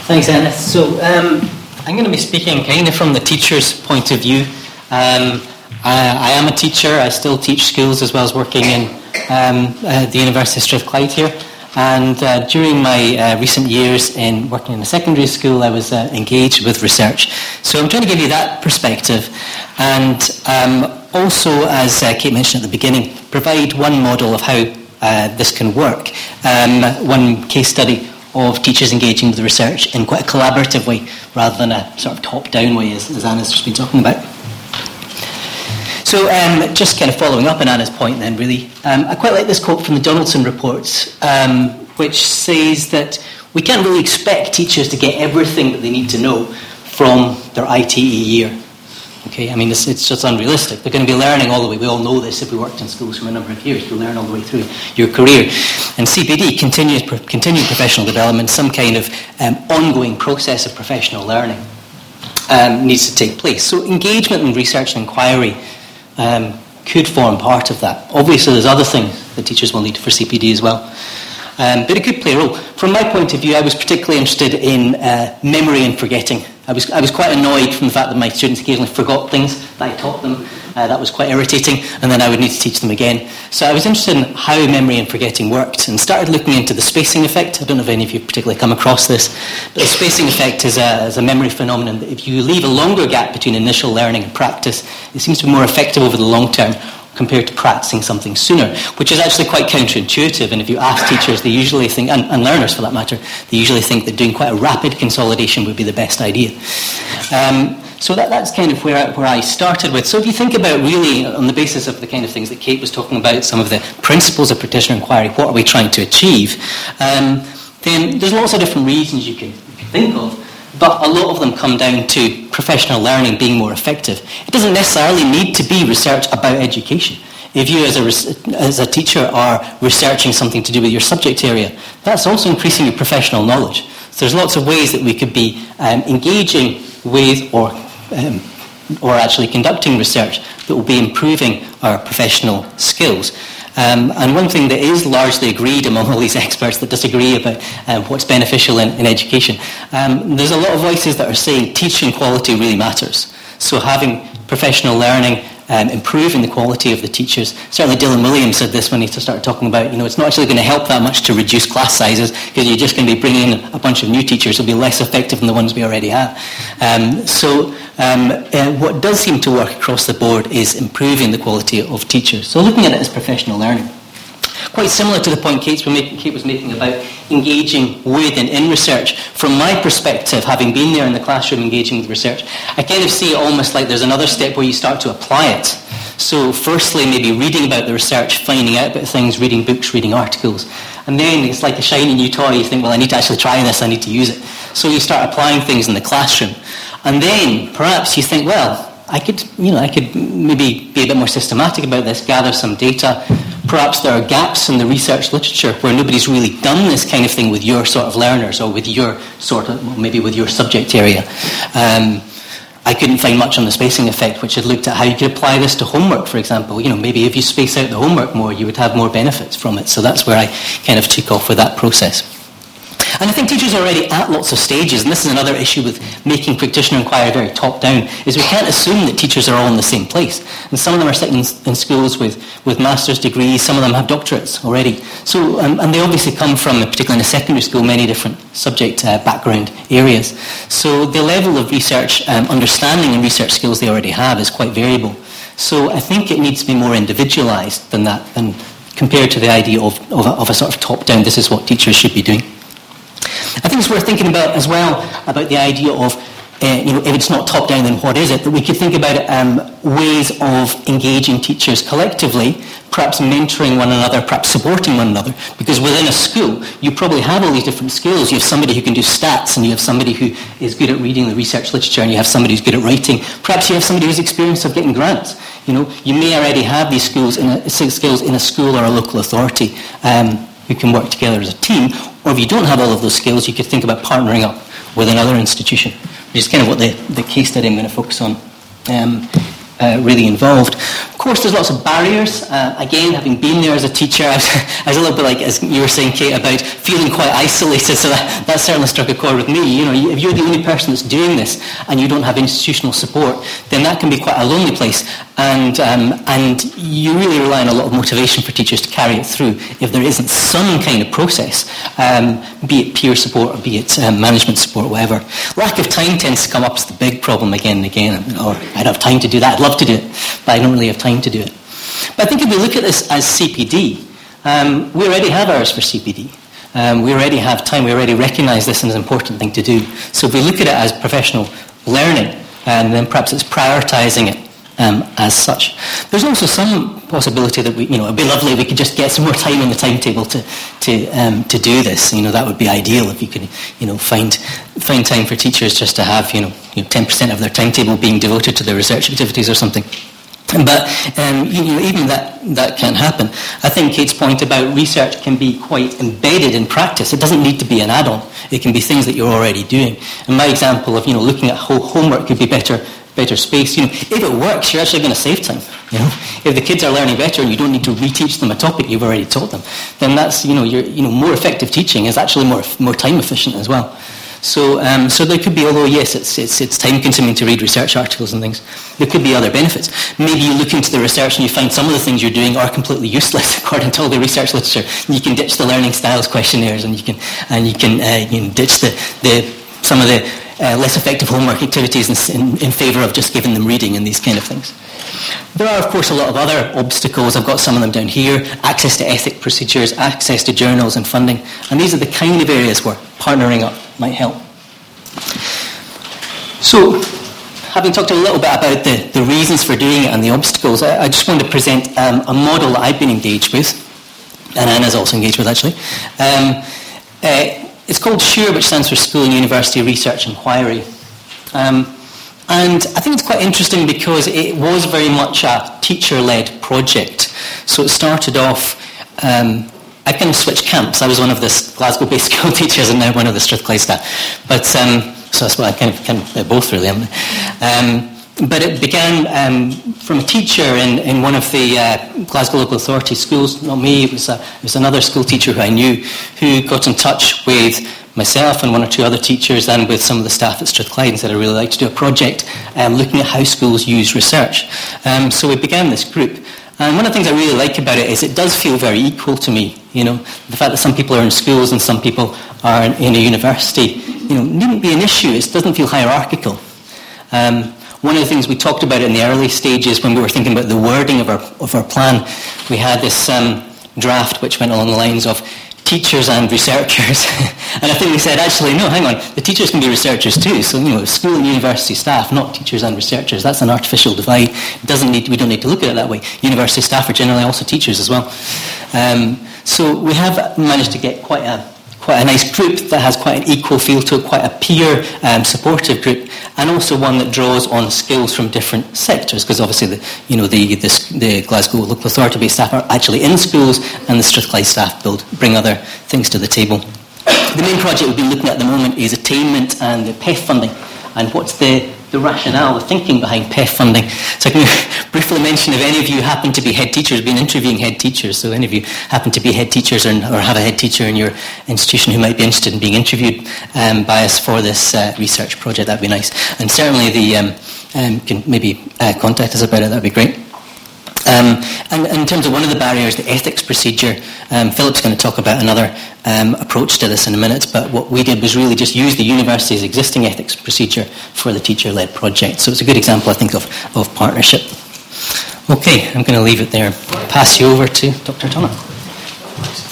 Thanks, Anna. So I'm going to be speaking kind of from the teacher's point of view. I am a teacher. I still teach schools as well as working in the University of Strathclyde here. And during my recent years in working in a secondary school, I was engaged with research. So I'm trying to give you that perspective. And also, as Kate mentioned at the beginning, provide one model of how this can work. One case study of teachers engaging with research in quite a collaborative way rather than a sort of top-down way, as Anna's just been talking about. So just kind of following up on Anna's point then, really, I quite like this quote from the Donaldson reports, which says that we can't really expect teachers to get everything that they need to know from their ITE year. Okay, I mean, it's just unrealistic. They're going to be learning all the way. We all know this if we worked in schools for a number of years. You learn all the way through your career. And CPD, continued professional development, some kind of ongoing process of professional learning needs to take place. So engagement in research and inquiry could form part of that. Obviously, there's other things that teachers will need for CPD as well. But it could play a role. From my point of view, I was particularly interested in memory and forgetting. I was quite annoyed from the fact that my students occasionally forgot things that I taught them. That was quite irritating, and then I would need to teach them again. So I was interested in how memory and forgetting worked and started looking into the spacing effect. I don't know if any of you particularly come across this, but the spacing effect is a memory phenomenon that if you leave a longer gap between initial learning and practice, it seems to be more effective over the long term compared to practicing something sooner, which is actually quite counterintuitive. And if you ask teachers, they usually think, and learners for that matter, they usually think that doing quite a rapid consolidation would be the best idea. So that's kind of where I started with. So if you think about really on the basis of the kind of things that Kate was talking about, some of the principles of practitioner inquiry, what are we trying to achieve, then there's lots of different reasons you can think of. But a lot of them come down to professional learning being more effective. It doesn't necessarily need to be research about education. If you as a teacher are researching something to do with your subject area, that's also increasing your professional knowledge. So there's lots of ways that we could be engaging with or actually conducting research that will be improving our professional skills. And one thing that is largely agreed among all these experts that disagree about what's beneficial in education, there's a lot of voices that are saying teaching quality really matters. So having professional learning, improving the quality of the teachers. Certainly Dylan Williams said this when he started talking about, it's not actually going to help that much to reduce class sizes because you're just going to be bringing in a bunch of new teachers who will be less effective than the ones we already have. What does seem to work across the board is improving the quality of teachers. So looking at it as professional learning. Quite similar to the point Kate was making about engaging with and in research. From my perspective, having been there in the classroom engaging with research, I kind of see it almost like there's another step where you start to apply it. So firstly, maybe reading about the research, finding out about things, reading books, reading articles. And then it's like a shiny new toy. You think, well, I need to actually try this, I need to use it. So you start applying things in the classroom. And then perhaps you think, well, I could maybe be a bit more systematic about this, gather some data. Perhaps there are gaps in the research literature where nobody's really done this kind of thing with your sort of learners or with your maybe with your subject area. I couldn't find much on the spacing effect, which had looked at how you could apply this to homework, for example. Maybe if you space out the homework more, you would have more benefits from it. So that's where I kind of took off with that process. And I think teachers are already at lots of stages, and this is another issue with making practitioner inquiry very top-down, is we can't assume that teachers are all in the same place. And some of them are sitting in schools with master's degrees, some of them have doctorates already. So, and they obviously come from, particularly in a secondary school, many different subject background areas. So the level of research understanding and research skills they already have is quite variable. So I think it needs to be more individualised than that, and compared to the idea of a sort of top-down, this is what teachers should be doing. I think it's worth thinking about as well about the idea of, if it's not top-down, then what is it? That we could think about ways of engaging teachers collectively, perhaps mentoring one another, perhaps supporting one another. Because within a school, you probably have all these different skills. You have somebody who can do stats, and you have somebody who is good at reading the research literature, and you have somebody who's good at writing. Perhaps you have somebody who's experienced of getting grants. You may already have these skills in a school or a local authority who can work together as a team. Or if you don't have all of those skills, you could think about partnering up with another institution, which is kind of what the case study I'm going to focus on really involved. Of course, there's lots of barriers. Again, having been there as a teacher, I was a little bit like, as you were saying, Kate, about feeling quite isolated, so that certainly struck a chord with me. You know, if you're the only person that's doing this and you don't have institutional support, then that can be quite a lonely place, and you really rely on a lot of motivation for teachers to carry it through if there isn't some kind of process, be it peer support or be it management support, whatever. Lack of time tends to come up as the big problem again and again. Or I don't have time to do that. I'd love to do it, but I don't really have time to do it. But I think if we look at this as CPD, we already have hours for CPD. We already have time. We already recognise this as an important thing to do. So if we look at it as professional learning, then perhaps it's prioritising it as such. There's also some possibility that it'd be lovely if we could just get some more time in the timetable to do this. That would be ideal if you could, find time for teachers just to have, 10% of their timetable being devoted to their research activities or something. But even that can't happen. I think Kate's point about research can be quite embedded in practice. It doesn't need to be an add-on. It can be things that you're already doing. And my example of looking at how homework could be better space. If it works, you're actually going to save time. If the kids are learning better and you don't need to reteach them a topic you've already taught them, then that's more effective teaching is actually more time efficient as well. So there could be, although yes, it's time consuming to read research articles and things, there could be other benefits. Maybe you look into the research and you find some of the things you're doing are completely useless according to all the research literature. You can ditch the learning styles questionnaires and you can ditch some of the less effective homework activities in favour of just giving them reading and these kind of things. There are, of course, a lot of other obstacles. I've got some of them down here. Access to ethic procedures, access to journals and funding. And these are the kind of areas where partnering up might help. So, having talked a little bit about the reasons for doing it and the obstacles, I just want to present a model that I've been engaged with, and Anna's also engaged with, actually. It's called SURE, which stands for School and University Research Inquiry. And I think it's quite interesting because it was very much a teacher-led project. So it started off, I kind of switched camps. I was one of the Glasgow-based school teachers and now one of the Strathclyde staff. But, so that's what I kind of both really am. But it began from a teacher in one of the Glasgow Local Authority schools. Not me, it was another school teacher who I knew who got in touch with myself and one or two other teachers and with some of the staff at Strathclyde and said, I'd really like to do a project looking at how schools use research. So we began this group. And one of the things I really like about it is it does feel very equal to me. The fact that some people are in schools and some people are in a university, needn't be an issue. It doesn't feel hierarchical. One of the things we talked about in the early stages when we were thinking about the wording of our plan, we had this draft which went along the lines of teachers and researchers. And I think we said, actually, no, hang on, the teachers can be researchers too. So, school and university staff, not teachers and researchers. That's an artificial divide. We don't need to look at it that way. University staff are generally also teachers as well. So we have managed to get quite a nice group that has quite an equal feel to it, quite a peer supportive group, and also one that draws on skills from different sectors, because obviously the Glasgow Local Authority-based staff are actually in schools, and the Strathclyde staff bring other things to the table. The main project we've been looking at the moment is attainment and the PEF funding, and what's the rationale, the thinking behind PEF funding. So I can briefly mention if any of you happen to be head teachers, been interviewing head teachers, so any of you happen to be head teachers or have a head teacher in your institution who might be interested in being interviewed by us for this research project, that'd be nice. And certainly can maybe contact us about it, that'd be great. And in terms of one of the barriers, the ethics procedure, Philip's going to talk about another approach to this in a minute, but what we did was really just use the university's existing ethics procedure for the teacher-led project. So it's a good example, I think, of partnership. Okay, I'm going to leave it there. Pass you over to Dr. Tonna.